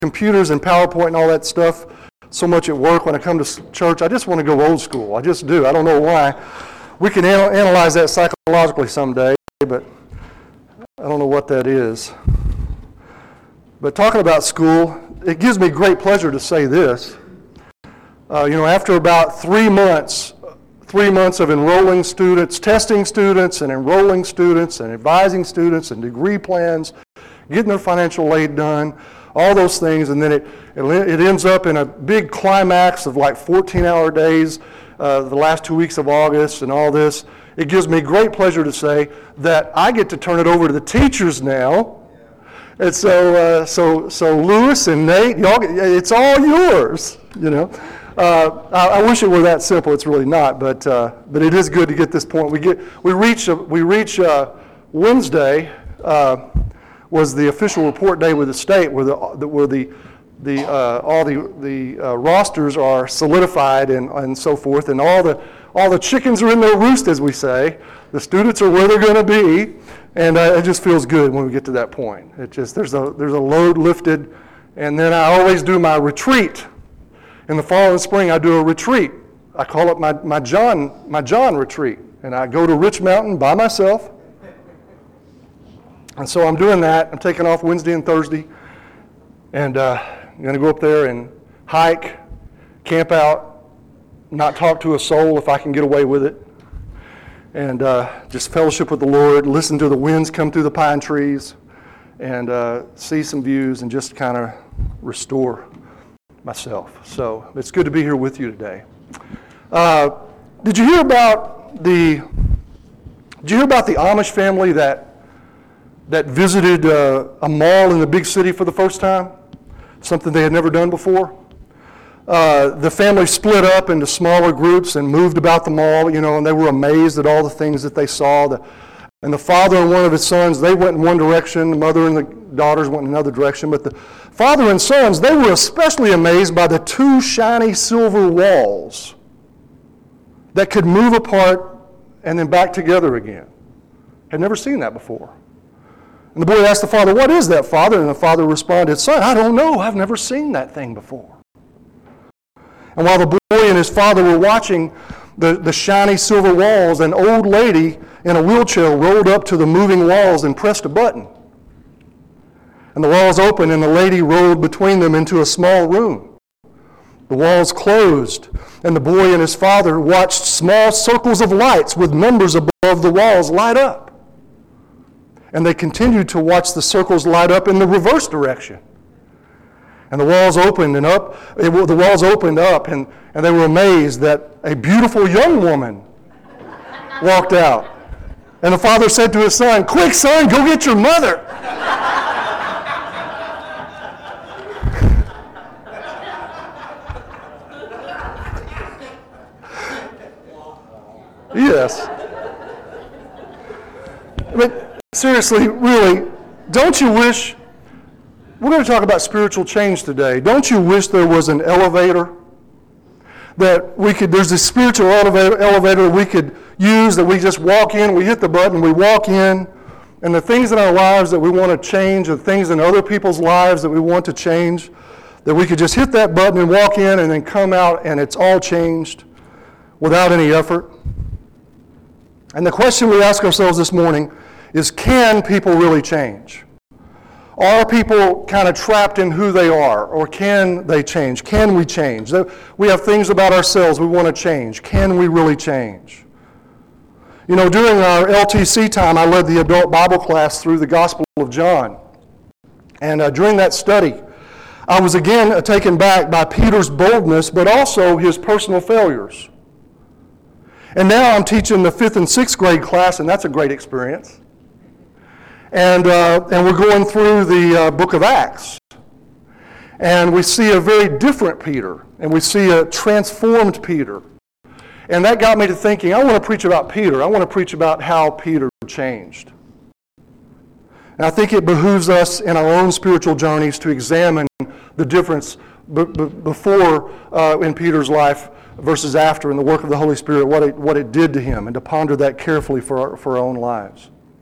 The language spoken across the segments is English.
computers and PowerPoint and all that stuff so much at work. When I come to church, I just want to go old school. I just do. I don't know why. We can analyze that psychologically someday, but I don't know what that is. But talking about school, it gives me great pleasure to say this. After about 3 months of enrolling students, testing students, and enrolling students, and advising students, and degree plans, getting their financial aid done, all those things, and then it ends up in a big climax of like 14-hour days, the last 2 weeks of August, and all this. It gives me great pleasure to say that I get to turn it over to the teachers now. And so Lewis and Nate, it's all yours, I wish it were that simple. It's really not, but it is good to get this point. We reach Wednesday was the official report day with the state, where all the rosters are solidified and so forth, and all the chickens are in their roost, as we say. The students are where they're going to be, and it just feels good when we get to that point. There's a load lifted, and then I always do my retreat. In the fall and spring, I do a retreat. I call it my John retreat, and I go to Rich Mountain by myself. And so I'm doing that. I'm taking off Wednesday and Thursday, and I'm going to go up there and hike, camp out, not talk to a soul if I can get away with it, and just fellowship with the Lord, listen to the winds come through the pine trees, and see some views and just kind of restore myself. So it's good to be here with you today. Did you hear about the Amish family that visited a mall in the big city for the first time? Something they had never done before. The family split up into smaller groups and moved about the mall, and they were amazed at all the things that they saw. And the father and one of his sons, they went in one direction. The mother and the daughters went in another direction. But the father and sons, they were especially amazed by the two shiny silver walls that could move apart and then back together again. Had never seen that before. And the boy asked the father, "What is that, Father?" And the father responded, "Son, I don't know. I've never seen that thing before." And while the boy and his father were watching the shiny silver walls, an old lady in a wheelchair rolled up to the moving walls and pressed a button. And the walls opened, and the lady rolled between them into a small room. The walls closed, and the boy and his father watched small circles of lights with numbers above the walls light up. And they continued to watch the circles light up in the reverse direction. And the walls opened up, and they were amazed that a beautiful young woman walked out. And the father said to his son, "Quick, son, go get your mother." Yes. But seriously, really, don't you wish, we're going to talk about spiritual change today. Don't you wish there was an elevator that there's this spiritual elevator we could use, that we just walk in, we hit the button, we walk in, and the things in our lives that we want to change, the things in other people's lives that we want to change, that we could just hit that button and walk in and then come out and it's all changed without any effort? And the question we ask ourselves this morning is, can people really change? Are people kind of trapped in who they are, or can they change? Can we change? We have things about ourselves we want to change. Can we really change? During our LTC time, I led the adult Bible class through the Gospel of John. And during that study, I was again taken back by Peter's boldness, but also his personal failures. And now I'm teaching the 5th and 6th grade class, and that's a great experience. And we're going through the book of Acts. And we see a very different Peter, and we see a transformed Peter. And that got me to thinking, I want to preach about Peter. I want to preach about how Peter changed. And I think it behooves us in our own spiritual journeys to examine the difference before in Peter's life versus after in the work of the Holy Spirit, what it did to him, and to ponder that carefully for our own lives.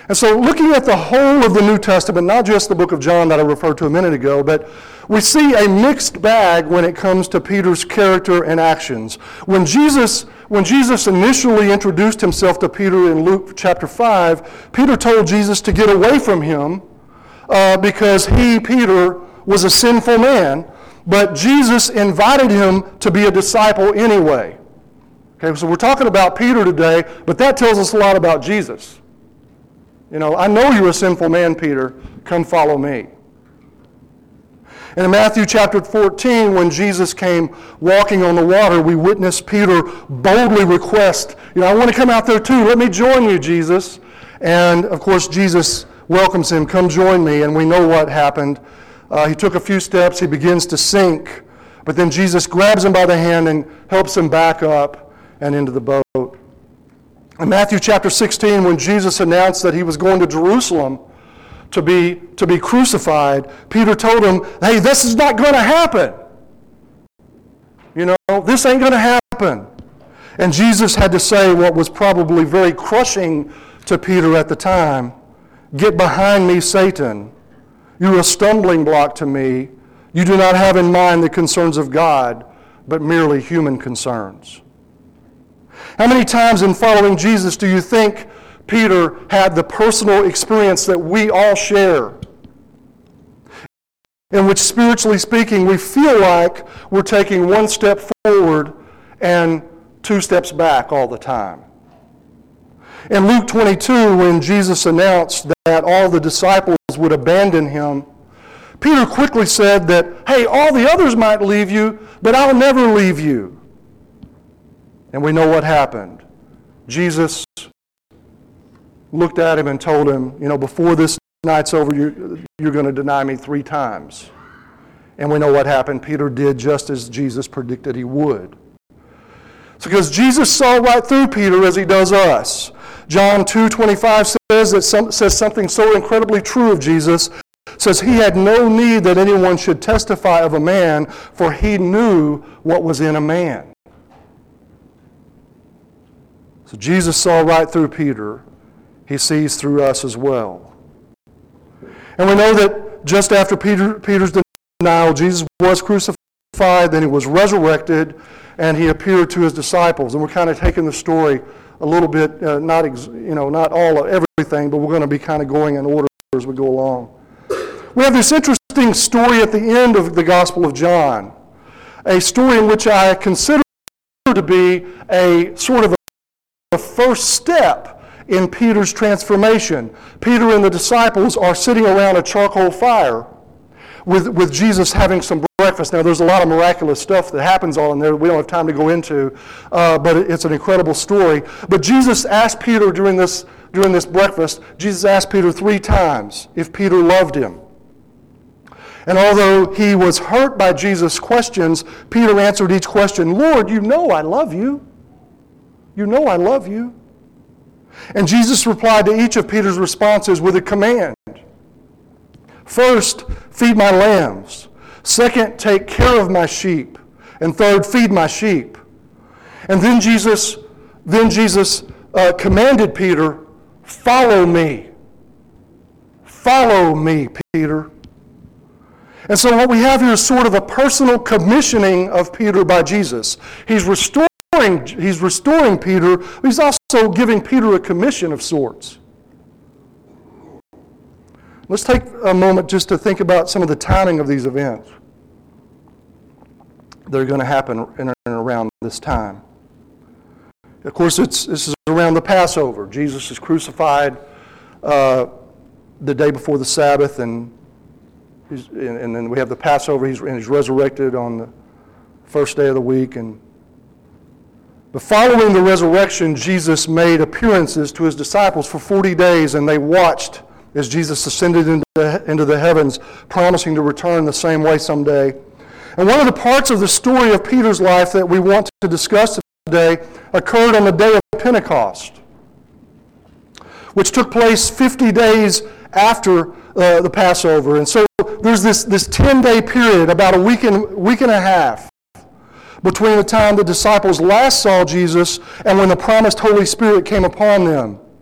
And so looking at the whole of the New Testament, not just the book of John that I referred to a minute ago, but we see a mixed bag when it comes to Peter's character and actions. When Jesus initially introduced himself to Peter in Luke chapter 5, Peter told Jesus to get away from him because he, Peter, was a sinful man, but Jesus invited him to be a disciple anyway. Okay, so we're talking about Peter today, but that tells us a lot about Jesus. You know, I know you're a sinful man, Peter. Come follow me. And in Matthew chapter 14, when Jesus came walking on the water, we witnessed Peter boldly request, I want to come out there too. Let me join you, Jesus. And, of course, Jesus welcomes him. Come join me. And we know what happened. He took a few steps. He begins to sink. But then Jesus grabs him by the hand and helps him back up and into the boat. In Matthew chapter 16, when Jesus announced that he was going to Jerusalem to be crucified, Peter told him, hey, this is not going to happen. This ain't going to happen. And Jesus had to say what was probably very crushing to Peter at the time, get behind me, Satan. You're a stumbling block to me. You do not have in mind the concerns of God, but merely human concerns. How many times in following Jesus do you think Peter had the personal experience that we all share, in which, spiritually speaking, we feel like we're taking one step forward and two steps back all the time? In Luke 22, when Jesus announced that all the disciples would abandon him, Peter quickly said that, hey, all the others might leave you, but I'll never leave you. And we know what happened. Jesus looked at him and told him, before this night's over, you're going to deny me 3 times. And we know what happened. Peter did just as Jesus predicted he would. It's because Jesus saw right through Peter as he does us. John 2:25 says something so incredibly true of Jesus. It says he had no need that anyone should testify of a man, for he knew what was in a man. So Jesus saw right through Peter. He sees through us as well. And we know that just after Peter's denial, Jesus was crucified, then he was resurrected, and he appeared to his disciples. And we're kind of taking the story a little bit, not all of everything, but we're going to be kind of going in order as we go along. We have this interesting story at the end of the Gospel of John, a story in which I consider to be a sort of a first step in Peter's transformation. Peter and the disciples are sitting around a charcoal fire with Jesus having some breakfast. Now, there's a lot of miraculous stuff that happens all in there we don't have time to go into, but it's an incredible story. But Jesus asked Peter during this breakfast, Jesus asked Peter 3 times if Peter loved him. And although he was hurt by Jesus' questions, Peter answered each question, Lord, you know I love you. You know I love you. And Jesus replied to each of Peter's responses with a command. First, feed my lambs. Second, take care of my sheep. And third, feed my sheep. And then Jesus commanded Peter, follow me. Follow me, Peter. And so what we have here is sort of a personal commissioning of Peter by Jesus. He's restoring Peter, but he's also giving Peter a commission of sorts. Let's take a moment just to think about some of the timing of these events that are going to happen in and around this time. Of course, this is around the Passover. Jesus is crucified the day before the Sabbath, and then we have the Passover, he's resurrected on the first day of the week. But following the resurrection, Jesus made appearances to his disciples for 40 days, and they watched as Jesus ascended into the heavens, promising to return the same way someday. And one of the parts of the story of Peter's life that we want to discuss today occurred on the day of Pentecost, which took place 50 days after the Passover. And so there's this 10-day period, about a week and a half, between the time the disciples last saw Jesus and when the promised Holy Spirit came upon them.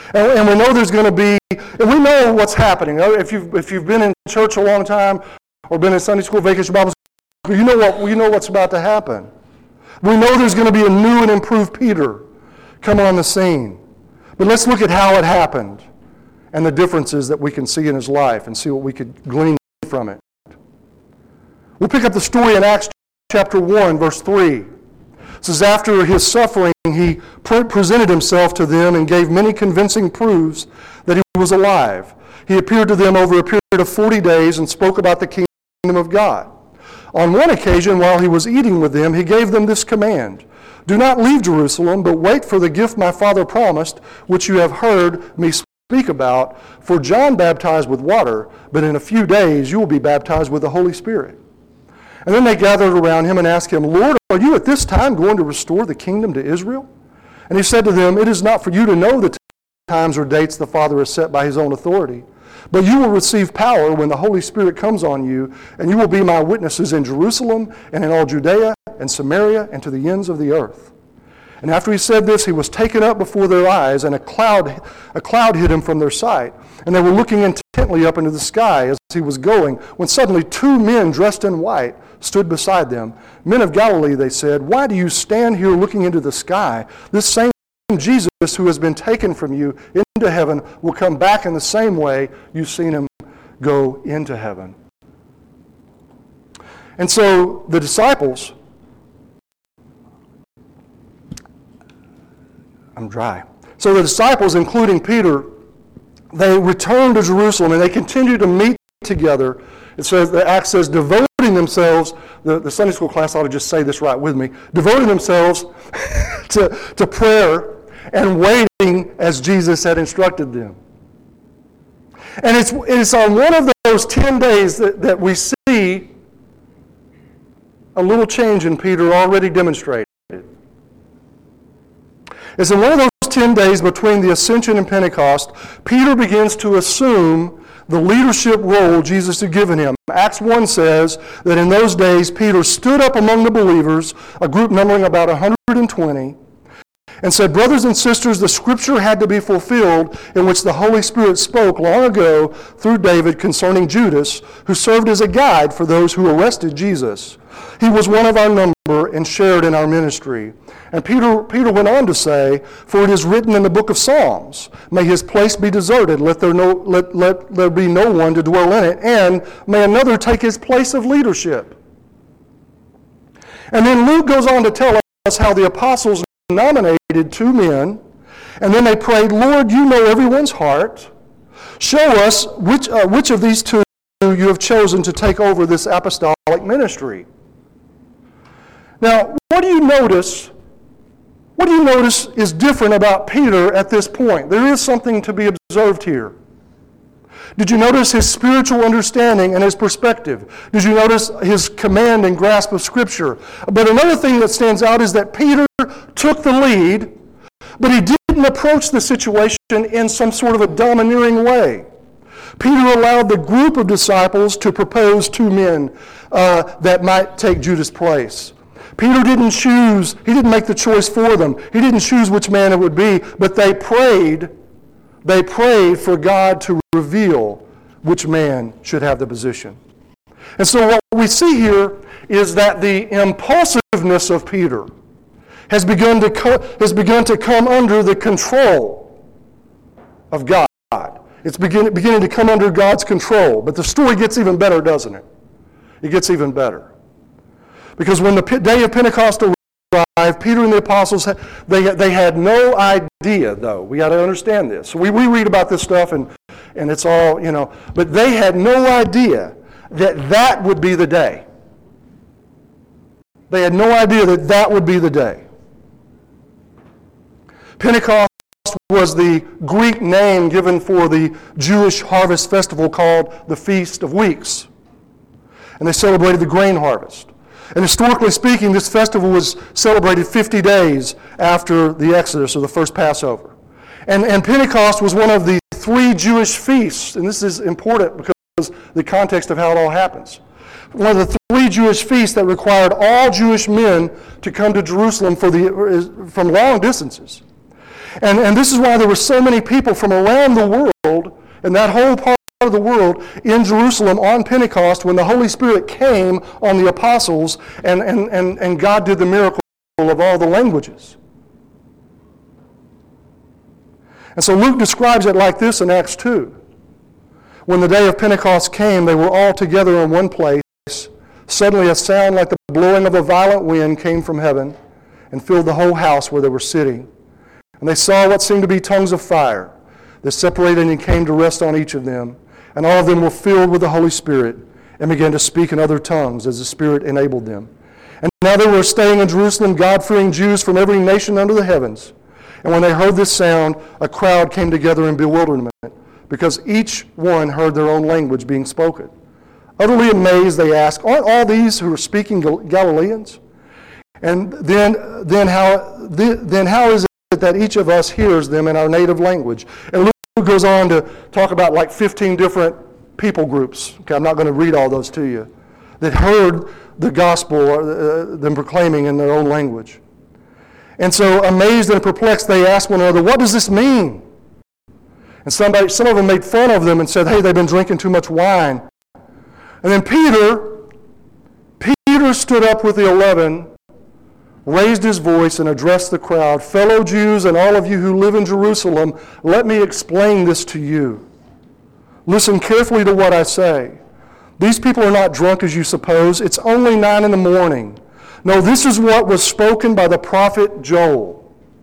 And we know there's going to be, and we know what's happening. If you've been in church a long time or been in Sunday school, vacation Bible school, you know what's about to happen. We know there's going to be a new and improved Peter come on the scene. But let's look at how it happened and the differences that we can see in his life and see what we could glean from it. We'll pick up the story in Acts chapter 1, verse 3. It says, after his suffering, he presented himself to them and gave many convincing proofs that he was alive. He appeared to them over a period of 40 days and spoke about the kingdom of God. On one occasion, while he was eating with them, he gave them this command: do not leave Jerusalem, but wait for the gift my Father promised, which you have heard me speak about. For John baptized with water, but in a few days you will be baptized with the Holy Spirit. And then they gathered around him and asked him, Lord, are you at this time going to restore the kingdom to Israel? And he said to them, it is not for you to know the times or dates the Father has set by his own authority, but you will receive power when the Holy Spirit comes on you, and you will be my witnesses in Jerusalem and in all Judea and Samaria and to the ends of the earth. And after he said this, he was taken up before their eyes, and a cloud hid him from their sight. And they were looking intently up into the sky as he was going, when suddenly 2 men dressed in white stood beside them. Men of Galilee, they said, why do you stand here looking into the sky? This same Jesus who has been taken from you into heaven will come back in the same way you've seen him go into heaven. And so the disciples, So the disciples, including Peter, they returned to Jerusalem and they continued to meet together. It says, the Acts says, devoting themselves, the Sunday school class ought to just say this right with me, devoting themselves to prayer and waiting as Jesus had instructed them. And it's on one of those 10 days that we see a little change in Peter already demonstrated. It's in one of those 10 days between the Ascension and Pentecost, Peter begins to assume the leadership role Jesus had given him. Acts 1 says that in those days, Peter stood up among the believers, a group numbering about 120, and said, brothers and sisters, the scripture had to be fulfilled in which the Holy Spirit spoke long ago through David concerning Judas, who served as a guide for those who arrested Jesus. He was one of our number and shared in our ministry. And Peter went on to say, for it is written in the book of Psalms, may his place be deserted, let there be no one to dwell in it, and may another take his place of leadership. And then Luke goes on to tell us how the apostles nominated 2 men, and then they prayed, Lord, you know everyone's heart. Show us which of these 2 you have chosen to take over this apostolic ministry. Now, what do you notice is different about Peter at this point? There is something to be observed here. Did you notice his spiritual understanding and his perspective? Did you notice his command and grasp of Scripture? But another thing that stands out is that Peter took the lead, but he didn't approach the situation in some sort of a domineering way. Peter allowed the group of disciples to propose 2 men that might take Judas' place. Peter didn't choose, he didn't make the choice for them. He didn't choose which man it would be, but they prayed for God to reveal which man should have the position. And so what we see here is that the impulsiveness of Peter has begun to come under the control of God. It's beginning to come under God's control. But the story gets even better, doesn't it? It gets even better. Because when the day of Pentecost arrived, Peter and the apostles, they had no idea, though. We got to understand this. We read about this stuff, and it's all, but they had no idea that would be the day. They had no idea that would be the day. Pentecost was the Greek name given for the Jewish harvest festival called the Feast of Weeks. And they celebrated the grain harvest. And historically speaking, this festival was celebrated 50 days after the Exodus, or the first Passover. And Pentecost was one of the 3 Jewish feasts, and this is important because the context of how it all happens. One of the 3 Jewish feasts that required all Jewish men to come to Jerusalem from long distances. And this is why there were so many people from around the world, and that whole part of the world, in Jerusalem on Pentecost when the Holy Spirit came on the apostles and God did the miracle of all the languages. And so Luke describes it like this in Acts 2. When the day of Pentecost came, they were all together in one place. Suddenly a sound like the blowing of a violent wind came from heaven and filled the whole house where they were sitting. And they saw what seemed to be tongues of fire that separated and came to rest on each of them. And all of them were filled with the Holy Spirit and began to speak in other tongues as the Spirit enabled them. And now they were staying in Jerusalem, God-fearing Jews from every nation under the heavens. And when they heard this sound, a crowd came together in bewilderment, because each one heard their own language being spoken. Utterly amazed, they asked, "Aren't all these who are speaking Galileans? And then how is it that each of us hears them in our native language?" And Luke goes on to talk about like 15 different people groups. Okay, I'm not going to read all those to you, that heard the gospel, them proclaiming in their own language. And so, amazed and perplexed, they asked one another, "What does this mean?" And some of them made fun of them and said, "Hey, they've been drinking too much wine." And then Peter stood up with the 11, raised his voice and addressed the crowd, "Fellow Jews and all of you who live in Jerusalem, let me explain this to you. Listen carefully to what I say. These people are not drunk as you suppose. It's only 9 a.m. No, this is what was spoken by the prophet Joel.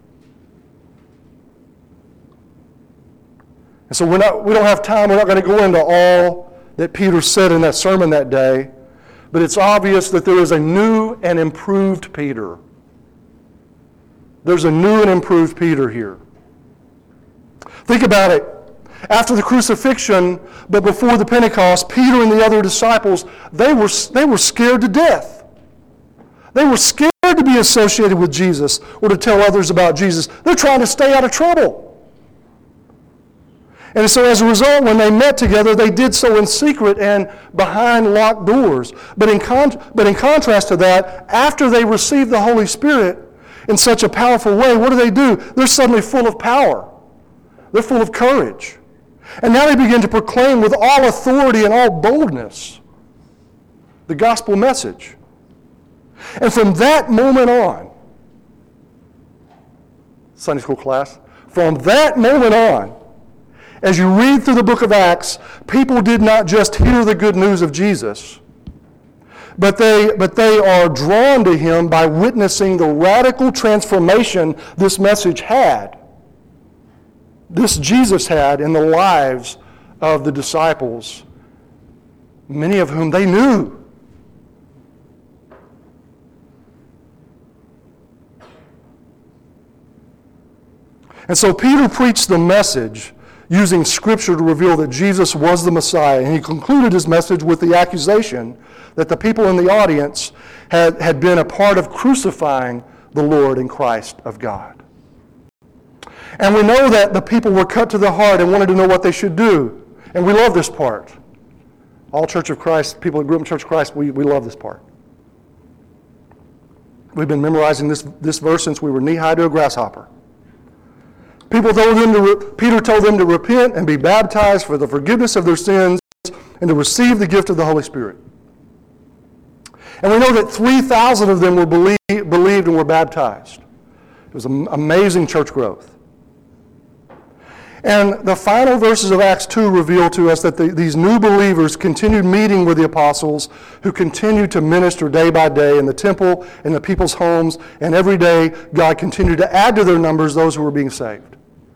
And so we don't have time. We're not going to go into all that Peter said in that sermon that day, but it's obvious that there is a new and improved Peter. There's a new and improved Peter here. Think about it. After the crucifixion, but before the Pentecost, Peter and the other disciples, they were scared to death. They were scared to be associated with Jesus or to tell others about Jesus. They're trying to stay out of trouble. And so as a result, when they met together, they did so in secret and behind locked doors. But in contrast to that, after they received the Holy Spirit in such a powerful way, what do? They're suddenly full of power. They're full of courage. And now they begin to proclaim with all authority and all boldness the gospel message. And from that moment on, Sunday school class, from that moment on, as you read through the book of Acts, people did not just hear the good news of Jesus, but they are drawn to him by witnessing the radical transformation this message had, this Jesus had in the lives of the disciples, many of whom they knew. And so Peter preached the message using Scripture to reveal that Jesus was the Messiah. And he concluded his message with the accusation that the people in the audience had been a part of crucifying the Lord and Christ of God. And we know that the people were cut to the heart and wanted to know what they should do. And we love this part. All Church of Christ, people who grew up in Church of Christ, we love this part. We've been memorizing this verse since we were knee-high to a grasshopper. Peter told them to repent and be baptized for the forgiveness of their sins and to receive the gift of the Holy Spirit. And we know that 3,000 of them were believed and were baptized. It was amazing church growth. And the final verses of Acts 2 reveal to us that these new believers continued meeting with the apostles, who continued to minister day by day in the temple, in the people's homes, and every day God continued to add to their numbers those who were being saved.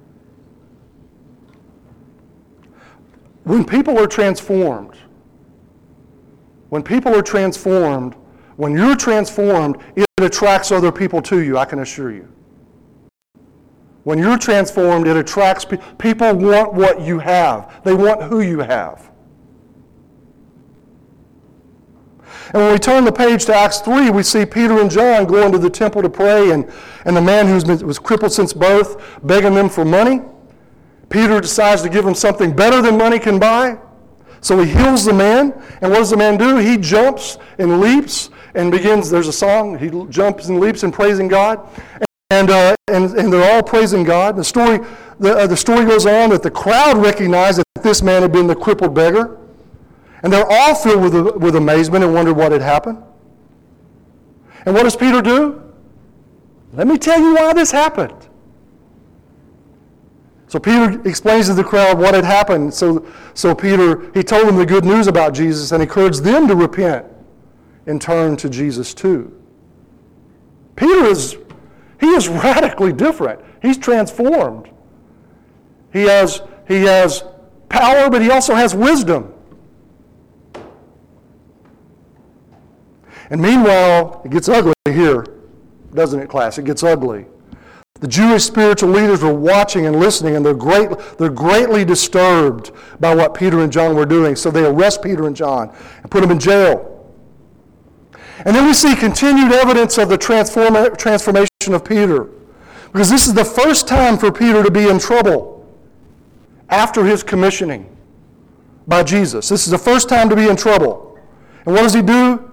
When people are transformed, when you're transformed, it attracts other people to you, I can assure you. When you're transformed, it attracts people want what you have. They want who you have. And when we turn the page to Acts 3, we see Peter and John going to the temple to pray, and the man who was crippled since birth begging them for money. Peter decides to give him something better than money can buy. So he heals the man, and what does the man do? He jumps and leaps and begins, there's a song, he jumps and leaps in praising God. and they're all praising God. The story goes on that the crowd recognized that this man had been the crippled beggar, and they're all filled with amazement and wondered what had happened. And what does Peter do? Let me tell you why this happened. So Peter explains to the crowd what had happened. So Peter, he told them the good news about Jesus and encouraged them to repent and turn to Jesus too. Peter is radically different. He's transformed. He has power, but he also has wisdom. And meanwhile, it gets ugly here, doesn't it, class? It gets ugly. The Jewish spiritual leaders were watching and listening, and they're greatly disturbed by what Peter and John were doing. So they arrest Peter and John and put them in jail. And then we see continued evidence of the transformation of Peter, because this is the first time for Peter to be in trouble after his commissioning by Jesus. This is the first time to be in trouble. And what does he do?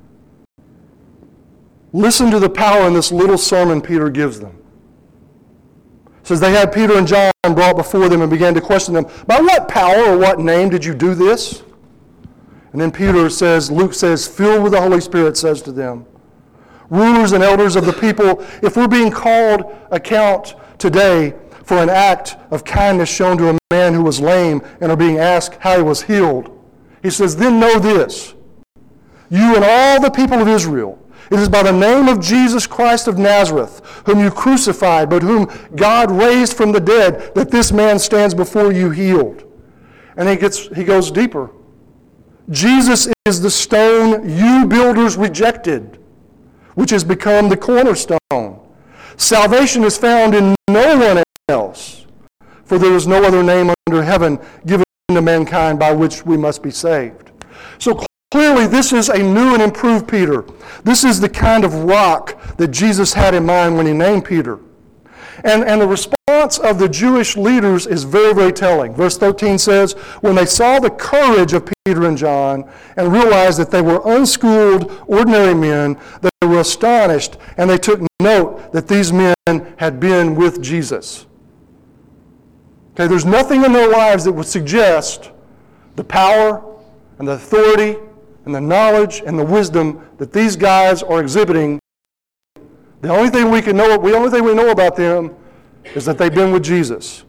Listen to the power in this little sermon Peter gives them. It says they had Peter and John brought before them and began to question them, by what power or what name did you do this? And then Luke says, filled with the Holy Spirit, says to them, rulers and elders of the people, if we're being called account today for an act of kindness shown to a man who was lame and are being asked how he was healed, he says, then know this, you and all the people of Israel, it is by the name of Jesus Christ of Nazareth, whom you crucified, but whom God raised from the dead, that this man stands before you healed. And he goes deeper. Jesus is the stone you builders rejected, which has become the cornerstone. Salvation is found in no one else, for there is no other name under heaven given to mankind by which we must be saved. So clearly, this is a new and improved Peter. This is the kind of rock that Jesus had in mind when he named Peter. And the response of the Jewish leaders is very, very telling. Verse 13 says, when they saw the courage of Peter and John and realized that they were unschooled, ordinary men, they were astonished, and they took note that these men had been with Jesus. Okay, there's nothing in their lives that would suggest the power and the authority and the knowledge and the wisdom that these guys are exhibiting. The only thing we know about them is that they've been with Jesus.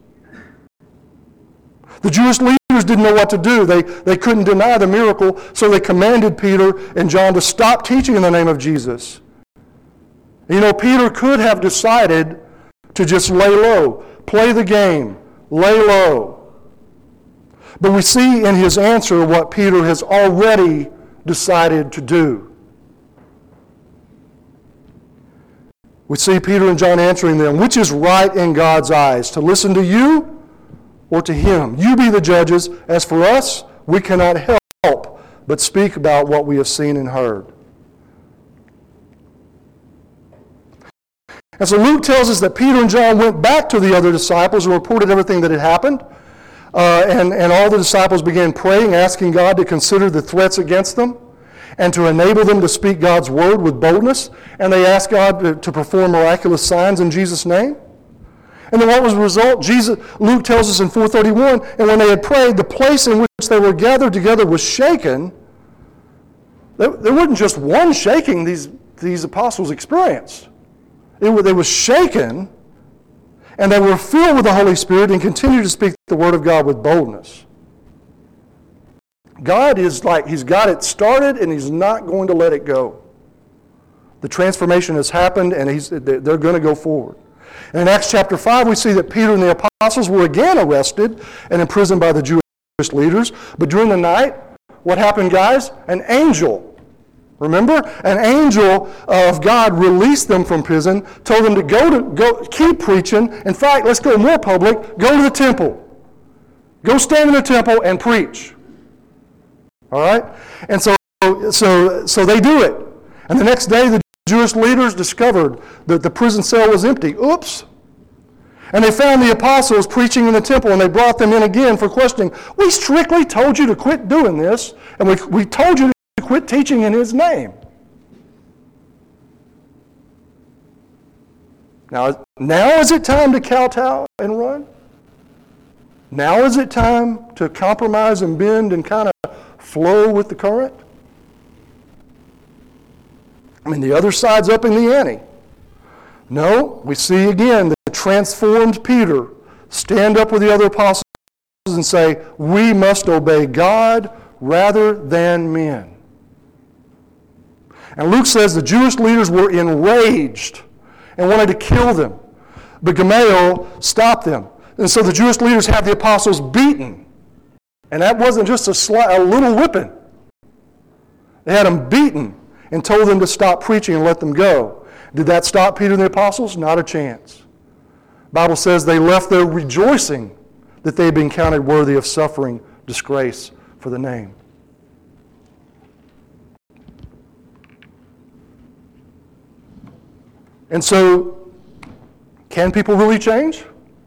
The Jewish leaders didn't know what to do. They couldn't deny the miracle, so they commanded Peter and John to stop teaching in the name of Jesus. You know, Peter could have decided to just lay low, play the game, lay low. But we see in his answer what Peter has already decided to do. We see Peter and John answering them, which is right in God's eyes, to listen to you or to him? You be the judges. As for us, we cannot help but speak about what we have seen and heard. And so Luke tells us that Peter and John went back to the other disciples and reported everything that had happened. And all the disciples began praying, asking God to consider the threats against them and to enable them to speak God's word with boldness. And they asked God to perform miraculous signs in Jesus' name. And then what was the result? Luke tells us in 4:31, and when they had prayed, the place in which they were gathered together was shaken. There wasn't just one shaking these apostles experienced. It was shaken, and they were filled with the Holy Spirit and continued to speak the word of God with boldness. God is like, he's got it started and he's not going to let it go. The transformation has happened and they're going to go forward. And in Acts chapter 5, we see that Peter and the apostles were again arrested and imprisoned by the Jewish leaders. But during the night, what happened, guys? An angel, remember? An angel of God released them from prison, told them to go keep preaching. In fact, let's go more public, go to the temple. Go stand in the temple and preach. All right? And so they do it. And the next day, the Jewish leaders discovered that the prison cell was empty. Oops. And they found the apostles preaching in the temple, and they brought them in again for questioning. We strictly told you to quit doing this, and we told you to quit teaching in his name. Now is it time to kowtow and run? Now is it time to compromise and bend and kind of flow with the current? I mean, the other side's up in the ante. No, we see again the transformed Peter stand up with the other apostles and say, we must obey God rather than men. And Luke says the Jewish leaders were enraged and wanted to kill them. But Gamaliel stopped them. And so the Jewish leaders had the apostles beaten. And that wasn't just a little whipping. They had them beaten and told them to stop preaching and let them go. Did that stop Peter and the apostles? Not a chance. The Bible says they left there rejoicing that they had been counted worthy of suffering disgrace for the name. And so, can people really change?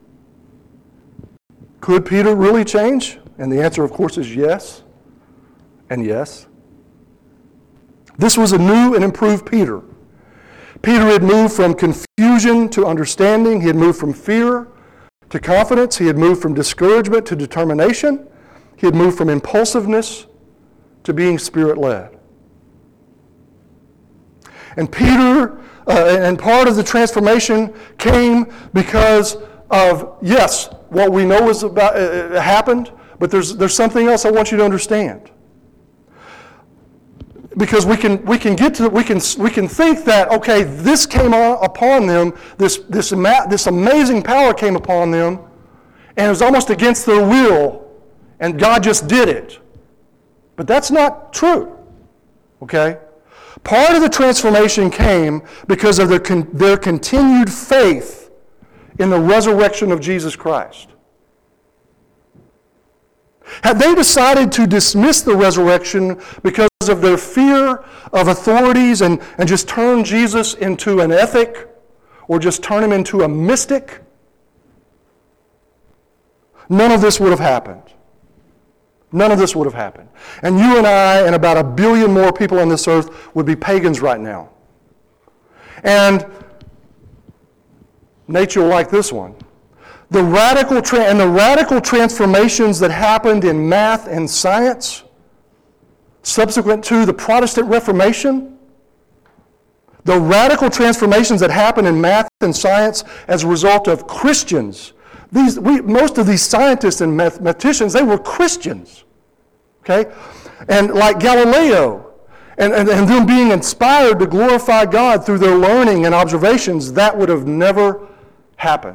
Could Peter really change? And the answer, of course, is yes and yes. This was a new and improved Peter. Peter had moved from confusion to understanding. He had moved from fear to confidence. He had moved from discouragement to determination. He had moved from impulsiveness to being Spirit-led. And Peter, and part of the transformation came because of, yes, what we know is about happened, but there's something else I want you to understand. Because we can think that, okay, this came upon them, this amazing power came upon them, and it was almost against their will, and God just did it. But that's not true, okay? Part of the transformation came because of their continued faith in the resurrection of Jesus Christ. Had they decided to dismiss the resurrection because of their fear of authorities and just turn Jesus into an ethic or just turn him into a mystic, none of this would have happened. None of this would have happened. And you and I and about 1 billion more people on this earth would be pagans right now. And nature will like this one. The radical transformations that happened in math and science subsequent to the Protestant Reformation, the radical transformations that happened in math and science as a result of Christians. Most of these scientists and mathematicians, they were Christians, okay? And like Galileo, and them being inspired to glorify God through their learning and observations, that would have never happened.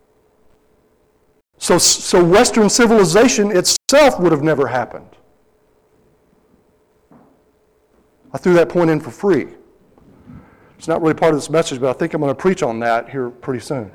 So Western civilization itself would have never happened. I threw that point in for free. It's not really part of this message, but I think I'm going to preach on that here pretty soon.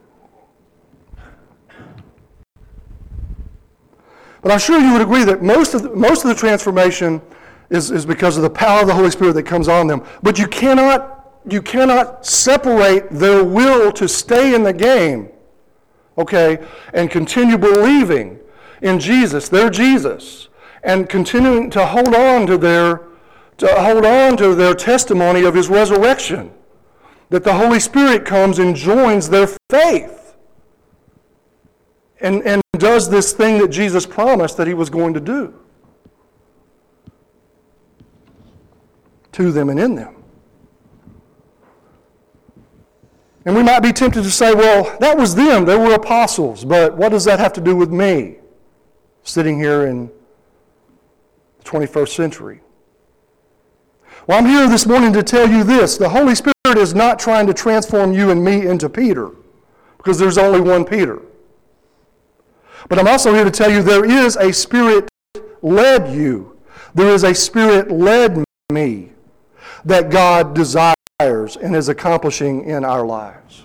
But I'm sure you would agree that most of the transformation is because of the power of the Holy Spirit that comes on them. But you cannot separate their will to stay in the game, okay, and continue believing in Jesus, their Jesus, and continuing to hold on to their testimony of his resurrection, that the Holy Spirit comes and joins their faith and does this thing that Jesus promised that he was going to do to them and in them. And we might be tempted to say, well, that was them. They were apostles. But what does that have to do with me sitting here in the 21st century? Well, I'm here this morning to tell you this. The Holy Spirit is not trying to transform you and me into Peter, because there's only one Peter. But I'm also here to tell you there is a Spirit-led you. There is a Spirit-led me that God desires and is accomplishing in our lives.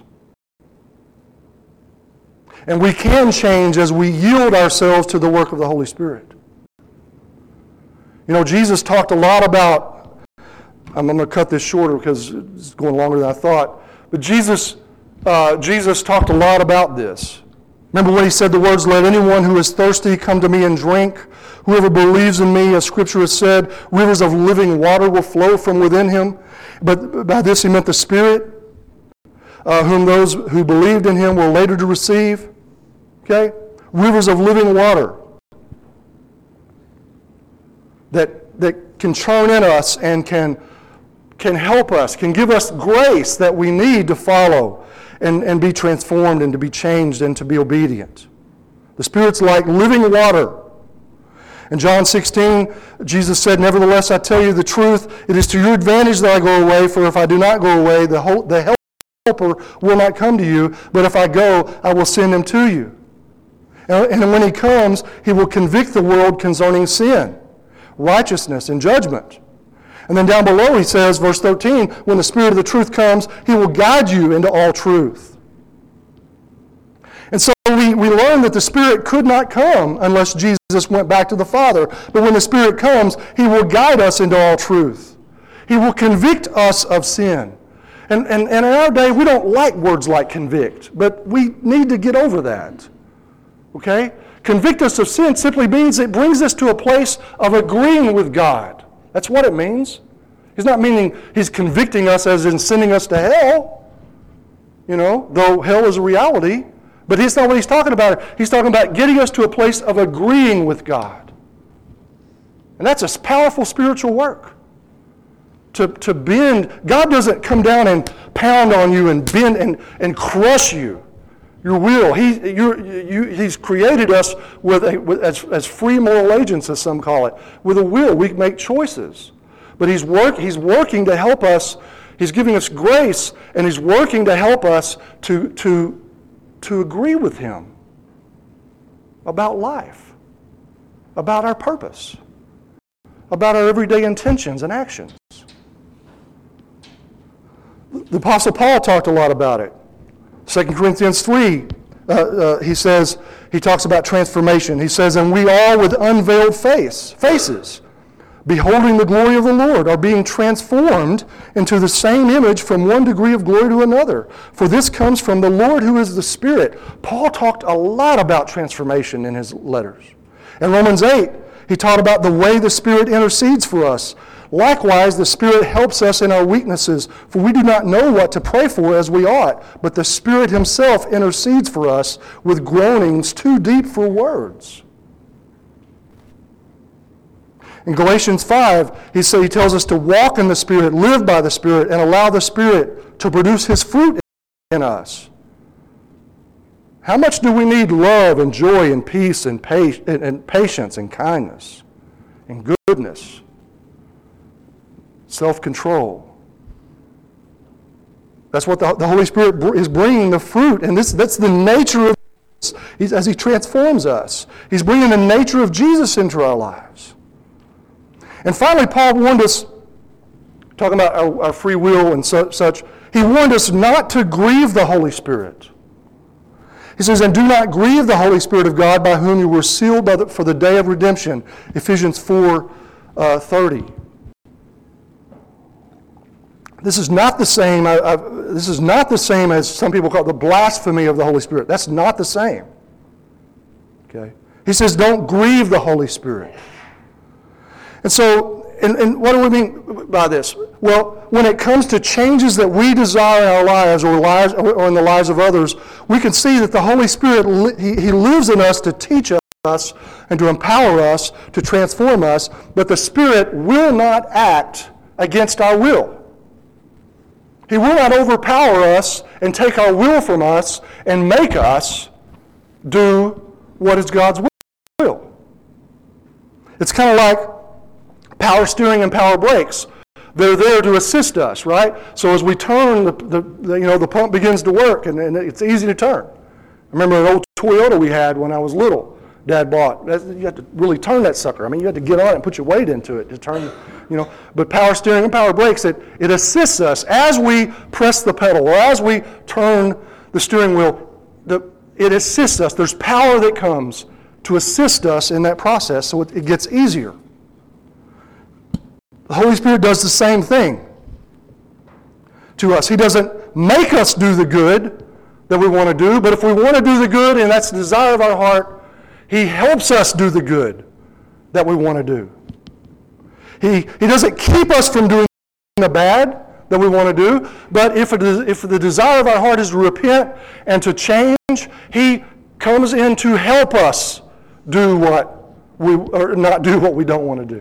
And we can change as we yield ourselves to the work of the Holy Spirit. You know, Jesus talked a lot about, I'm going to cut this shorter because it's going longer than I thought, but Jesus talked a lot about this. Remember when he said the words, "Let anyone who is thirsty come to me and drink. Whoever believes in me, as Scripture has said, rivers of living water will flow from within him." But by this he meant the Spirit. whom those who believed in him were later to receive. Okay? Rivers of living water that can churn in us and can help us, can give us grace that we need to follow and be transformed and to be changed and to be obedient. The Spirit's like living water. In John 16, Jesus said, "Nevertheless, I tell you the truth, it is to your advantage that I go away, for if I do not go away, the Helper will not come to you, but if I go, I will send him to you. And when he comes, he will convict the world concerning sin, righteousness, and judgment." And then down below he says, verse 13, "When the Spirit of the truth comes, he will guide you into all truth." And so we learn that the Spirit could not come unless Jesus went back to the Father. But when the Spirit comes, he will guide us into all truth. He will convict us of sin. And in our day, we don't like words like convict, but we need to get over that. Okay? Convict us of sin simply means it brings us to a place of agreeing with God. That's what it means. He's not meaning he's convicting us as in sending us to hell, though hell is a reality. But that's not what he's talking about. He's talking about getting us to a place of agreeing with God. And that's a powerful spiritual work. To bend, God doesn't come down and pound on you and bend and crush you. Your will. He's created us as free moral agents, as some call it, with a will. We make choices. But he's working to help us. He's giving us grace, and he's working to help us to agree with him about life, about our purpose, about our everyday intentions and actions. The Apostle Paul talked a lot about it. 2 Corinthians 3, he talks about transformation. He says, "And we all with unveiled faces, beholding the glory of the Lord, are being transformed into the same image from one degree of glory to another. For this comes from the Lord who is the Spirit." Paul talked a lot about transformation in his letters. In Romans 8, he taught about the way the Spirit intercedes for us. "Likewise, the Spirit helps us in our weaknesses, for we do not know what to pray for as we ought, but the Spirit himself intercedes for us with groanings too deep for words." In Galatians 5, he tells us to walk in the Spirit, live by the Spirit, and allow the Spirit to produce his fruit in us. How much do we need love and joy and peace and patience and kindness and goodness, self-control? That's what the Holy Spirit is bringing, the fruit, and that's the nature of Jesus as he transforms us. He's bringing the nature of Jesus into our lives. And finally, Paul warned us, talking about our free will and such, he warned us not to grieve the Holy Spirit. He says, "And do not grieve the Holy Spirit of God, by whom you were sealed for the day of redemption." Ephesians 4:30. This is not the same. This is not the same as some people call it the blasphemy of the Holy Spirit. That's not the same. Okay. He says, don't grieve the Holy Spirit. And so, and what do we mean by this? Well, when it comes to changes that we desire in our lives or in the lives of others, we can see that the Holy Spirit, He lives in us to teach us and to empower us, to transform us, but the Spirit will not act against our will. He will not overpower us and take our will from us and make us do what is God's will. It's kind of like power steering and power brakes. They're there to assist us, right? So as we turn, the pump begins to work, and it's easy to turn. I remember an old Toyota we had when I was little. Dad bought. You had to really turn that sucker. I mean, you had to get on it and put your weight into it to turn. But power steering and power brakes, it assists us as we press the pedal or as we turn the steering wheel. It assists us. There's power that comes to assist us in that process, so it gets easier. The Holy Spirit does the same thing to us. He doesn't make us do the good that we want to do, but if we want to do the good and that's the desire of our heart, He helps us do the good that we want to do. He doesn't keep us from doing the bad, that we want to do. But if the desire of our heart is to repent and to change, He comes in to help us do what or not do what we don't want to do.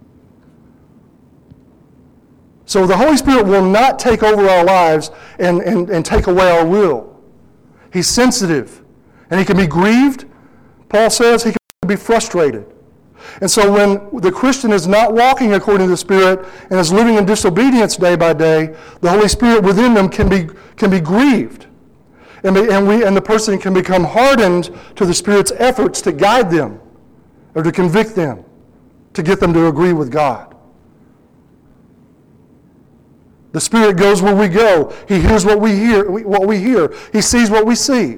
So the Holy Spirit will not take over our lives and take away our will. He's sensitive, and He can be grieved. Paul says He can be frustrated. And so when the Christian is not walking according to the Spirit and is living in disobedience day by day, the Holy Spirit within them can be grieved. And the person can become hardened to the Spirit's efforts to guide them or to convict them, to get them to agree with God. The Spirit goes where we go. He hears what we hear. He sees what we see.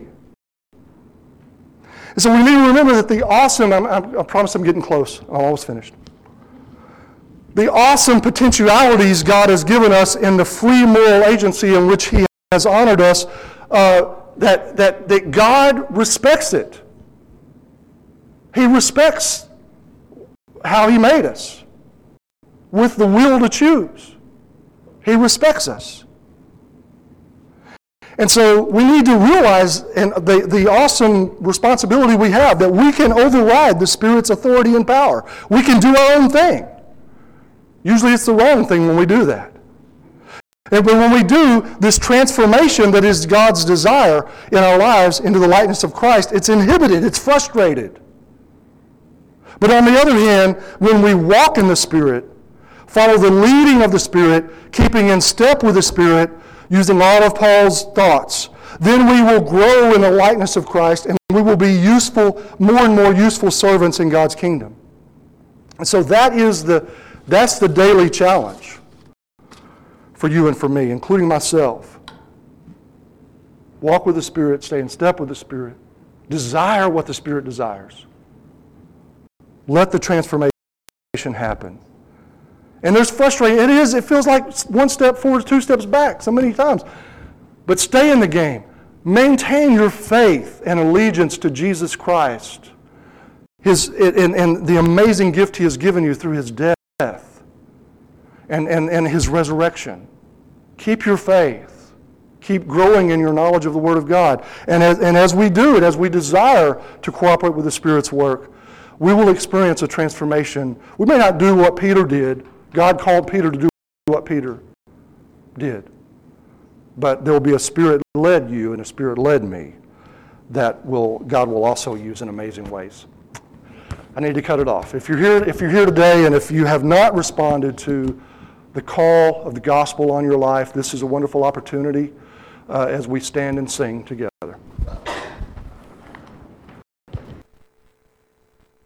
And so we need to remember that the awesome, I promise I'm getting close. I'm almost finished. The awesome potentialities God has given us in the free moral agency in which He has honored us, that God respects it. He respects how He made us with the will to choose. He respects us. And so we need to realize the awesome responsibility we have that we can override the Spirit's authority and power. We can do our own thing. Usually it's the wrong thing when we do that. But when we do this transformation that is God's desire in our lives into the likeness of Christ, it's inhibited, it's frustrated. But on the other hand, when we walk in the Spirit, follow the leading of the Spirit, keeping in step with the Spirit, using all of Paul's thoughts, then we will grow in the likeness of Christ and we will be useful, more and more useful servants in God's kingdom. And so that's the daily challenge for you and for me, including myself. Walk with the Spirit, stay in step with the Spirit, desire what the Spirit desires. Let the transformation happen. And there's frustration. It feels like one step forward, two steps back so many times. But stay in the game. Maintain your faith and allegiance to Jesus Christ and the amazing gift He has given you through His death and His resurrection. Keep your faith. Keep growing in your knowledge of the Word of God. And as we do it, as we desire to cooperate with the Spirit's work, we will experience a transformation. We may not do what Peter did. God called Peter to do what Peter did. But there will be a Spirit-led you and a Spirit-led me that God will also use in amazing ways. I need to cut it off. If you're here today and if you have not responded to the call of the gospel on your life, this is a wonderful opportunity as we stand and sing together.